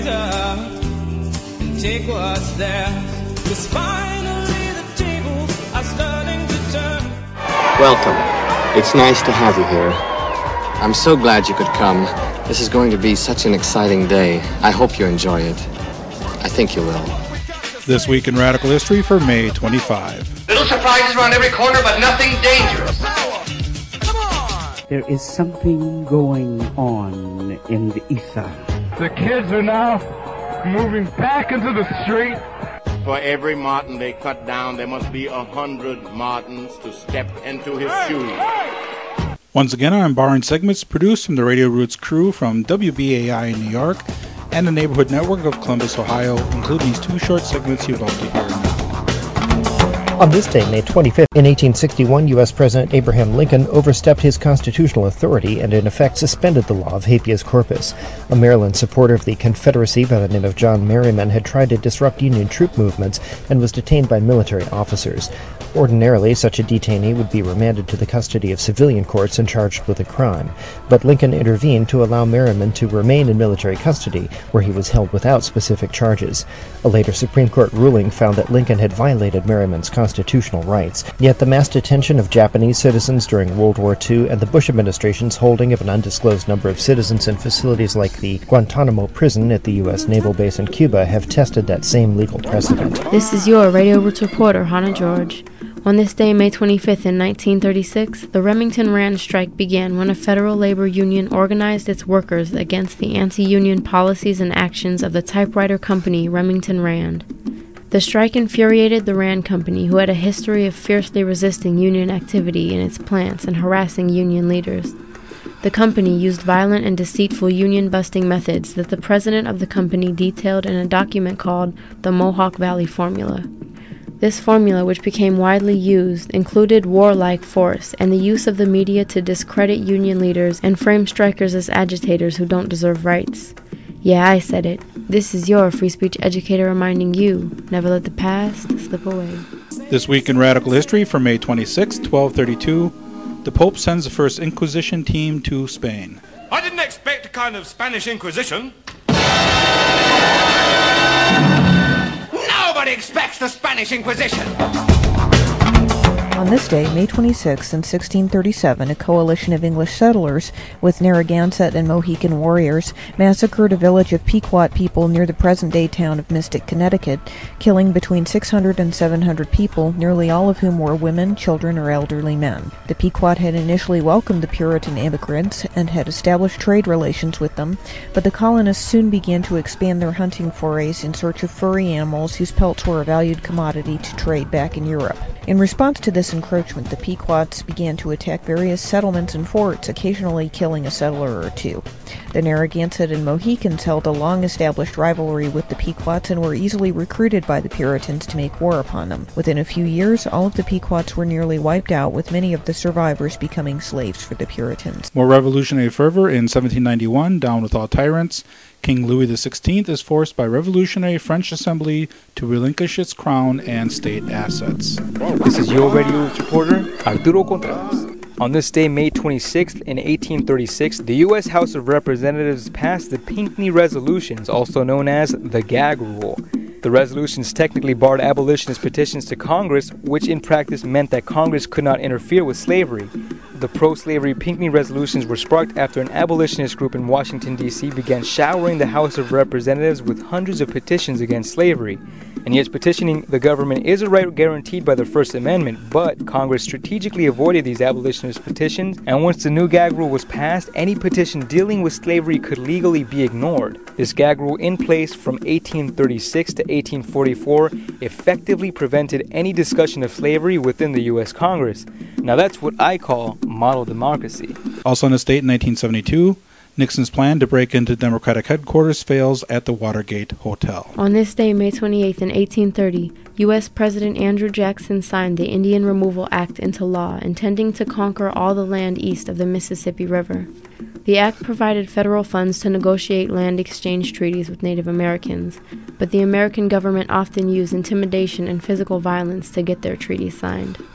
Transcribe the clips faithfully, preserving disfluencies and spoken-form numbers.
things up and take what's theirs. Because finally the tables are starting to turn. Welcome. It's nice to have you here. I'm so glad you could come. This is going to be such an exciting day. I hope you enjoy it. I think you will. This Week in Radical History for May twenty-fifth. Little surprises around every corner, but nothing dangerous. There is something going on in the ether. The kids are now moving back into the street. For every marten they cut down, there must be a hundred martens to step into his hey, shoes. Hey! Once again, our Embarring segments produced from the Radio Roots crew from W B A I in New York and the Neighborhood Network of Columbus, Ohio, include these two short segments you're about to hear now. On this day, May twenty-fifth, in eighteen sixty-one, U S President Abraham Lincoln overstepped his constitutional authority and in effect suspended the law of habeas corpus. A Maryland supporter of the Confederacy by the name of John Merriman had tried to disrupt Union troop movements and was detained by military officers. Ordinarily, such a detainee would be remanded to the custody of civilian courts and charged with a crime. But Lincoln intervened to allow Merriman to remain in military custody, where he was held without specific charges. A later Supreme Court ruling found that Lincoln had violated Merriman's constitutional rights. Yet the mass detention of Japanese citizens during World War Two and the Bush administration's holding of an undisclosed number of citizens in facilities like the Guantanamo prison at the U S Naval Base in Cuba have tested that same legal precedent. This is your Radio Roots reporter, Hannah George. On this day, May twenty-fifth, in nineteen thirty-six, the Remington Rand strike began when a federal labor union organized its workers against the anti-union policies and actions of the typewriter company Remington Rand. The strike infuriated the Rand Company, who had a history of fiercely resisting union activity in its plants and harassing union leaders. The company used violent and deceitful union-busting methods that the president of the company detailed in a document called the Mohawk Valley Formula. This formula, which became widely used, included warlike force and the use of the media to discredit union leaders and frame strikers as agitators who don't deserve rights. Yeah, I said it. This is your free speech educator reminding you, never let the past slip away. This Week in Radical History for May twenty-sixth, twelve thirty-two, the Pope sends the first Inquisition team to Spain. I didn't expect a kind of Spanish Inquisition. Nobody expects the Spanish Inquisition! On this day, May twenty-sixth, in sixteen thirty-seven, a coalition of English settlers, with Narragansett and Mohican warriors, massacred a village of Pequot people near the present-day town of Mystic, Connecticut, killing between six hundred and seven hundred people, nearly all of whom were women, children, or elderly men. The Pequot had initially welcomed the Puritan immigrants and had established trade relations with them, but the colonists soon began to expand their hunting forays in search of furry animals whose pelts were a valued commodity to trade back in Europe. In response to this encroachment, the Pequots began to attack various settlements and forts, occasionally killing a settler or two. The Narragansett and Mohicans held a long-established rivalry with the Pequots and were easily recruited by the Puritans to make war upon them. Within a few years, all of the Pequots were nearly wiped out, with many of the survivors becoming slaves for the Puritans. More revolutionary fervor in seventeen ninety-one, down with all tyrants. King Louis the sixteenth is forced by revolutionary French Assembly to relinquish its crown and state assets. This is your Radio reporter, Arturo Contreras. On this day, May twenty-sixth, in eighteen thirty-six, the U S House of Representatives passed the Pinckney Resolutions, also known as the Gag Rule. The resolutions technically barred abolitionist petitions to Congress, which in practice meant that Congress could not interfere with slavery. The pro-slavery Pinckney resolutions were sparked after an abolitionist group in Washington, D C began showering the House of Representatives with hundreds of petitions against slavery. And yes, petitioning the government is a right guaranteed by the First Amendment, but Congress strategically avoided these abolitionist petitions, and once the new gag rule was passed, any petition dealing with slavery could legally be ignored. This gag rule, in place from eighteen thirty-six to eighteen forty-four, effectively prevented any discussion of slavery within the U S Congress. Now that's what I call model democracy. Also on this date in nineteen seventy-two, Nixon's plan to break into Democratic headquarters fails at the Watergate Hotel. On this day, May twenty-eighth, in eighteen thirty, U S President Andrew Jackson signed the Indian Removal Act into law, intending to conquer all the land east of the Mississippi River. The act provided federal funds to negotiate land exchange treaties with Native Americans, but the American government often used intimidation and physical violence to get their treaties signed.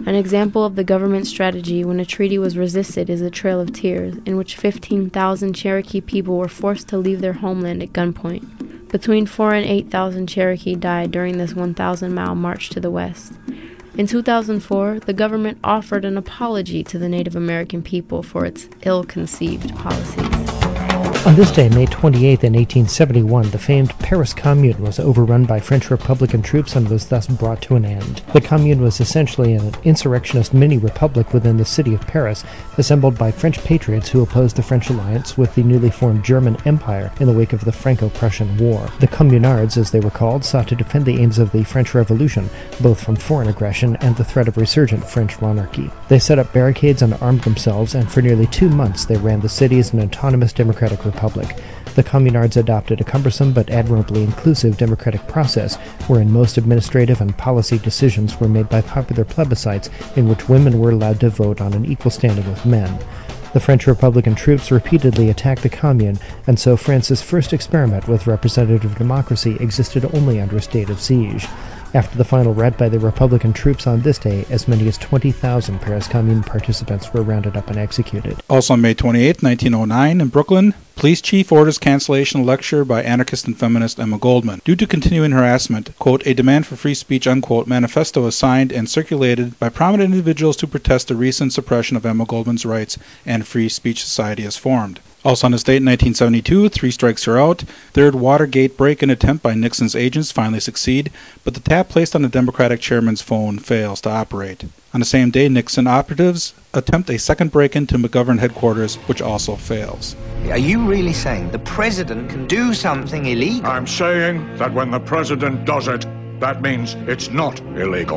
An example of the government strategy when a treaty was resisted is the Trail of Tears, in which fifteen thousand Cherokee people were forced to leave their homeland at gunpoint. Between four and eight thousand Cherokee died during this one thousand mile march to the west. In two thousand four, the government offered an apology to the Native American people for its ill-conceived policies. On this day, May twenty-eighth, in eighteen seventy-one, the famed Paris Commune was overrun by French Republican troops and was thus brought to an end. The Commune was essentially an insurrectionist mini-republic within the city of Paris, assembled by French patriots who opposed the French alliance with the newly formed German Empire in the wake of the Franco-Prussian War. The Communards, as they were called, sought to defend the aims of the French Revolution, both from foreign aggression and the threat of resurgent French monarchy. They set up barricades and armed themselves, and for nearly two months they ran the city as an autonomous democratic republic. Republic. The Communards adopted a cumbersome but admirably inclusive democratic process wherein most administrative and policy decisions were made by popular plebiscites in which women were allowed to vote on an equal standing with men. The French Republican troops repeatedly attacked the Commune, and so France's first experiment with representative democracy existed only under a state of siege. After the final raid by the Republican troops on this day, as many as twenty thousand Paris Commune participants were rounded up and executed. Also on May twenty-eighth, nineteen oh nine, in Brooklyn, police chief orders cancellation of lecture by anarchist and feminist Emma Goldman. Due to continuing harassment, quote, a demand for free speech, unquote, manifesto was signed and circulated by prominent individuals to protest the recent suppression of Emma Goldman's rights, and Free Speech Society is formed. Also on this date in nineteen seventy-two, three strikes are out. Third Watergate break-in attempt by Nixon's agents finally succeed, but the tap placed on the Democratic chairman's phone fails to operate. On the same day, Nixon operatives attempt a second break-in to McGovern headquarters, which also fails. Are you really saying the president can do something illegal? I'm saying that when the president does it, that means it's not illegal.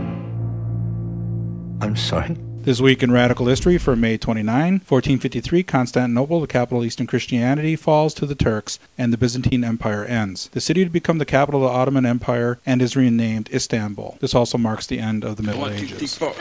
I'm sorry? This week in Radical History for May twenty-ninth, fourteen fifty-three, Constantinople, the capital of Eastern Christianity, falls to the Turks, and the Byzantine Empire ends. The city to become the capital of the Ottoman Empire and is renamed Istanbul. This also marks the end of the Middle One, Ages. Two,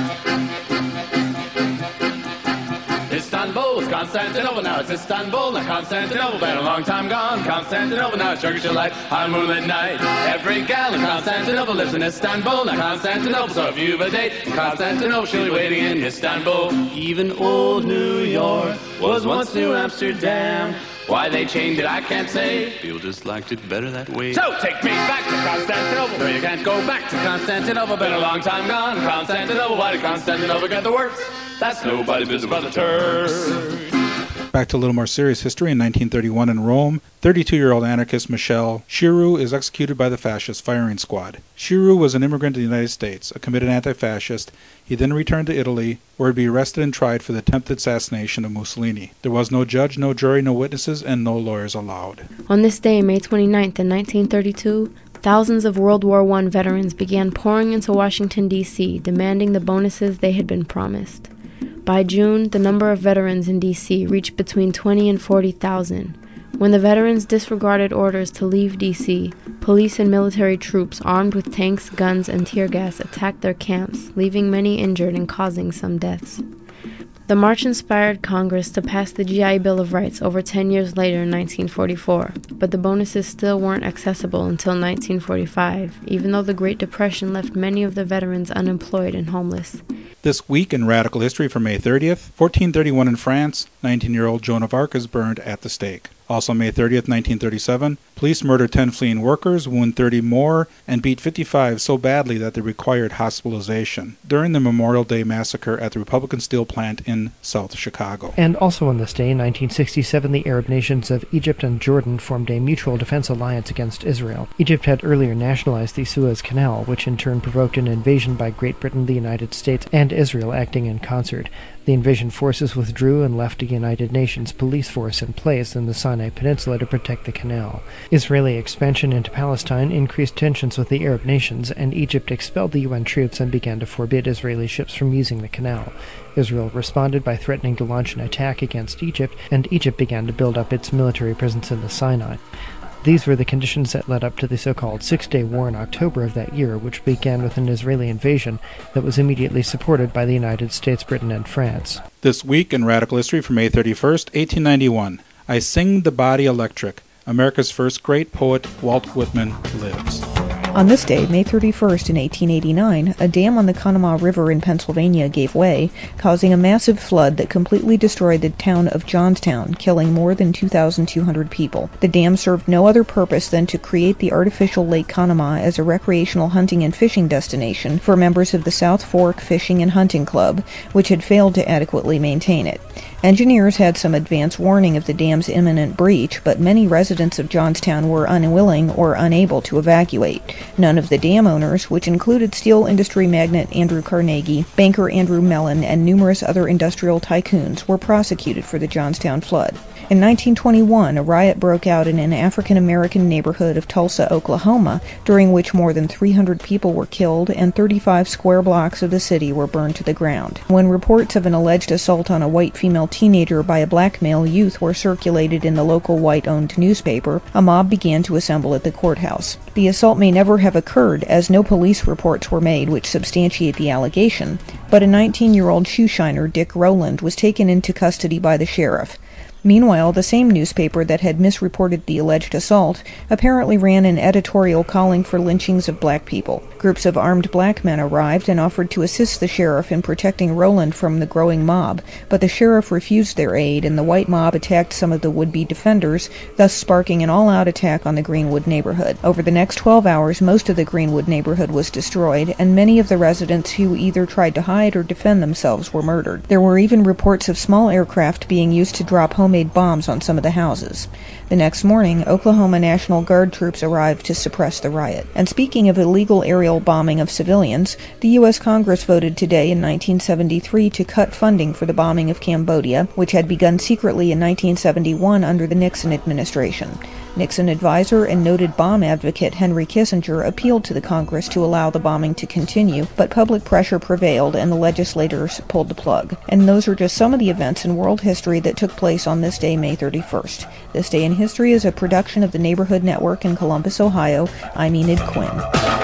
Istanbul was Constantinople, now it's Istanbul, now Constantinople, been a long time gone. Constantinople, now it's Turkish delight on a moonlit night. Every gal in Constantinople lives in Istanbul, now Constantinople, so if you've a date in Constantinople, she'll be waiting in Istanbul. Even old New York was once New Amsterdam. Why they changed it, I can't say. People just liked it better that way. So take me back to Constantinople. No, you can't go back to Constantinople. Been a long time gone. Constantinople, why did Constantinople get the works? That's nobody's business but the Turks. Back to a little more serious history. In nineteen thirty-one in Rome, thirty-two-year-old anarchist Michel Chiru is executed by the fascist firing squad. Chiru was an immigrant to the United States, a committed anti-fascist. He then returned to Italy, where he'd be arrested and tried for the attempted assassination of Mussolini. There was no judge, no jury, no witnesses, and no lawyers allowed. On this day, May twenty-ninth, in nineteen thirty-two, thousands of World War One veterans began pouring into Washington, D C, demanding the bonuses they had been promised. By June, the number of veterans in D C reached between twenty and forty thousand. When the veterans disregarded orders to leave D C, police and military troops armed with tanks, guns, and tear gas attacked their camps, leaving many injured and causing some deaths. The march inspired Congress to pass the G I Bill of Rights over ten years later in nineteen forty-four, but the bonuses still weren't accessible until nineteen forty-five, even though the Great Depression left many of the veterans unemployed and homeless. This week in Radical History for May thirtieth, fourteen thirty-one in France, nineteen-year-old Joan of Arc is burned at the stake. Also May thirtieth, nineteen thirty-seven, police murder ten fleeing workers, wound thirty more, and beat fifty-five so badly that they required hospitalization during the Memorial Day massacre at the Republican Steel Plant in South Chicago. And also on this day, in nineteen sixty-seven, the Arab nations of Egypt and Jordan formed a mutual defense alliance against Israel. Egypt had earlier nationalized the Suez Canal, which in turn provoked an invasion by Great Britain, the United States, and Israel acting in concert. The invasion forces withdrew and left a United Nations police force in place in the Sinai Peninsula to protect the canal. Israeli expansion into Palestine increased tensions with the Arab nations, and Egypt expelled the U N troops and began to forbid Israeli ships from using the canal. Israel responded by threatening to launch an attack against Egypt, and Egypt began to build up its military presence in the Sinai. These were the conditions that led up to the so-called Six-Day War in October of that year, which began with an Israeli invasion that was immediately supported by the United States, Britain, and France. This week in Radical History for May thirty-first, eighteen ninety-one, I Sing the Body Electric. America's first great poet, Walt Whitman, lives. On this day, May thirty-first in eighteen eighty-nine, a dam on the Conemaugh River in Pennsylvania gave way, causing a massive flood that completely destroyed the town of Johnstown, killing more than two thousand two hundred people. The dam served no other purpose than to create the artificial Lake Conemaugh as a recreational hunting and fishing destination for members of the South Fork Fishing and Hunting Club, which had failed to adequately maintain it. Engineers had some advance warning of the dam's imminent breach, but many residents of Johnstown were unwilling or unable to evacuate. None of the dam owners, which included steel industry magnate Andrew Carnegie, banker Andrew Mellon, and numerous other industrial tycoons, were prosecuted for the Johnstown flood. In nineteen twenty-one, a riot broke out in an African-American neighborhood of Tulsa, Oklahoma, during which more than three hundred people were killed and thirty-five square blocks of the city were burned to the ground. When reports of an alleged assault on a white female teenager by a black male youth were circulated in the local white-owned newspaper, a mob began to assemble at the courthouse. The assault may never have occurred, as no police reports were made which substantiate the allegation, but a nineteen-year-old shoeshiner, Dick Rowland, was taken into custody by the sheriff. Meanwhile, the same newspaper that had misreported the alleged assault apparently ran an editorial calling for lynchings of black people. Groups of armed black men arrived and offered to assist the sheriff in protecting Rowland from the growing mob, but the sheriff refused their aid, and the white mob attacked some of the would-be defenders, thus sparking an all-out attack on the Greenwood neighborhood. Over the next twelve hours, most of the Greenwood neighborhood was destroyed, and many of the residents who either tried to hide or defend themselves were murdered. There were even reports of small aircraft being used to drop home made bombs on some of the houses. The next morning, Oklahoma National Guard troops arrived to suppress the riot. And speaking of illegal aerial bombing of civilians, the U S Congress voted today in nineteen seventy-three to cut funding for the bombing of Cambodia, which had begun secretly in nineteen seventy-one under the Nixon administration. Nixon advisor and noted bomb advocate Henry Kissinger appealed to the Congress to allow the bombing to continue, but public pressure prevailed and the legislators pulled the plug. And those are just some of the events in world history that took place on this day, May thirty-first. This Day in History is a production of the Neighborhood Network in Columbus, Ohio. I'm Enid Quinn.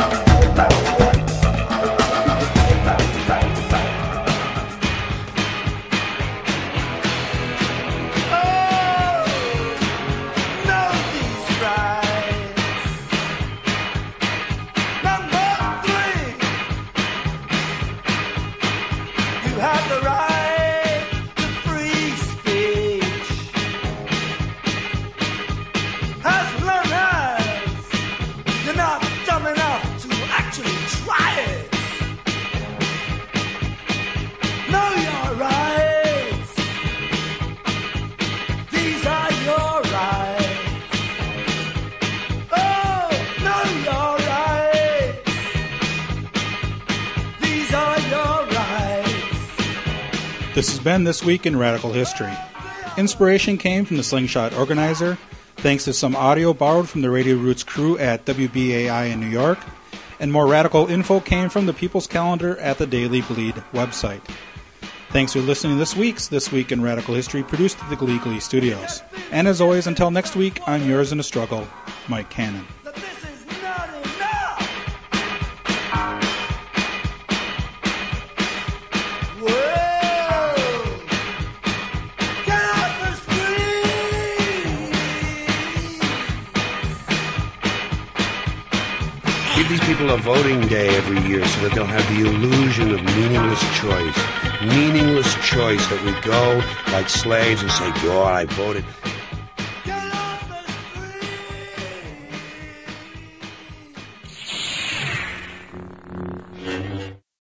This has been This Week in Radical History. Inspiration came from the Slingshot Organizer, thanks to some audio borrowed from the Radio Roots crew at W B A I in New York, and more radical info came from the People's Calendar at the Daily Bleed website. Thanks for listening to this week's This Week in Radical History, produced at the Glee Glee Studios. And as always, until next week, I'm yours in a struggle, Mike Cannon. These people a voting day every year so that they'll have the illusion of meaningless choice. Meaningless choice that we go like slaves and say, God, I voted.